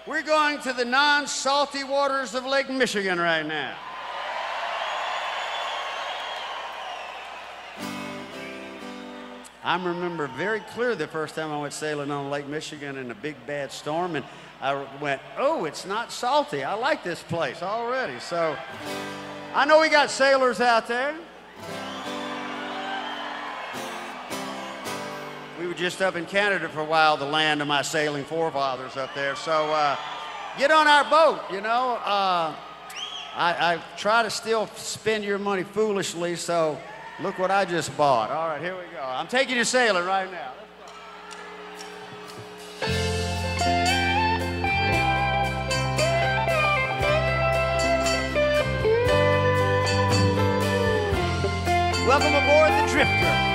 We're going to the non-salty waters of Lake Michigan right now. I remember very clear the first time I went sailing on Lake Michigan in a big bad storm, and I went, oh, it's not salty. I like this place already. So I know we got sailors out there. We were just up in Canada for a while, the land of my sailing forefathers up there. So get on our boat, you know. I try to still spend your money foolishly, so look what I just bought. All right, here we go. I'm taking you sailing right now. Welcome aboard the Drifter.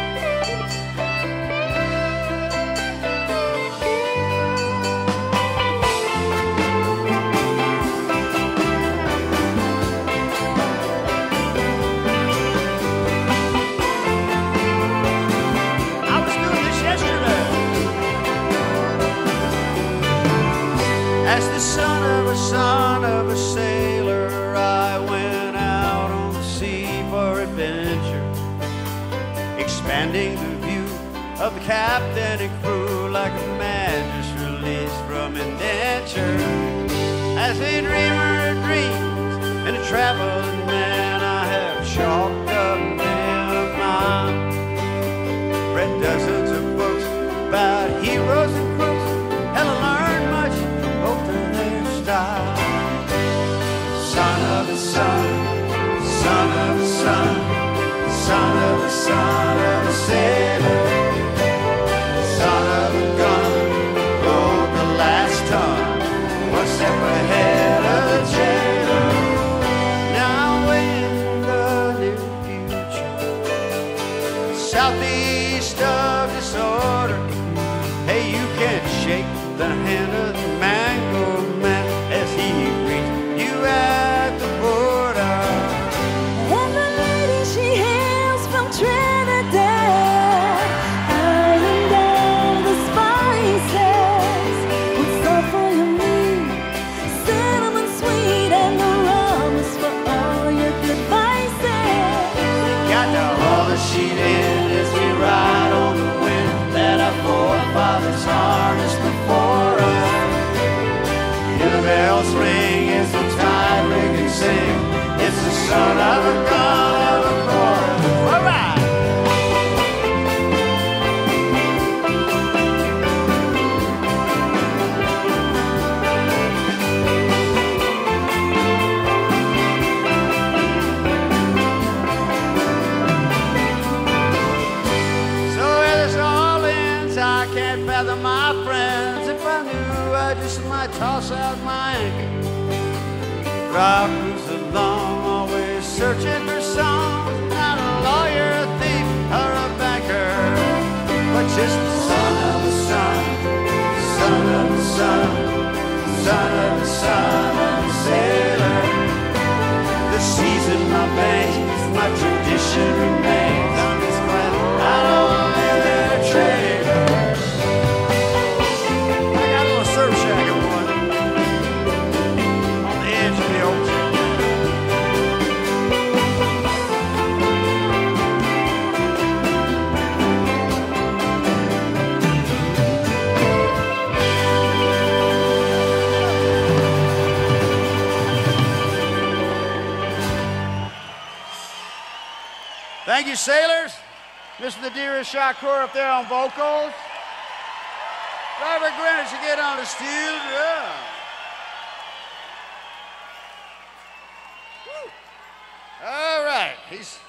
As the son of a sailor, I went out on the sea for adventure, expanding the view of the captain and crew like a man just released from indenture. As a dreamer dreams and a traveling man, I have chalked up in mine, read dozens of books about heroes and crooks, and I learned much from both of their style. Son of a son, son of a son, son of a son of a sailor, son of a gun, rode the last ton, one step ahead of the jailer. Now in the near future, southeast of disorder, hey, you can shake the hand of the mango man as he greets you at the border. And the lady, she hails from Trinidad, island of the spices, with salt for your meat, cinnamon sweet, and the rum is for all your good vices. Got to haul the sheet in as we ride on the wind that our forefathers harnessed before us. Hear the bells ring as the tide ring and sing. It's the son of a gun of a chorus. All right. So where this all ends, I can't fathom my friends. If I knew, I just might toss out my anchor. Rock cruise along, always searching for songs. Not a lawyer, a thief, or a banker, but just the son of a son, son of a son, son of a son of a sailor. The seas in my veins, my tradition remains. I'm just glad I don't live in a trailer. I got a little surf shack in one on the edge of the ocean. Thank you, sailors. Mr. Nadira Shakur up there on vocals. Robert Greenwich, you get on the steel drum. Woo. All right, he's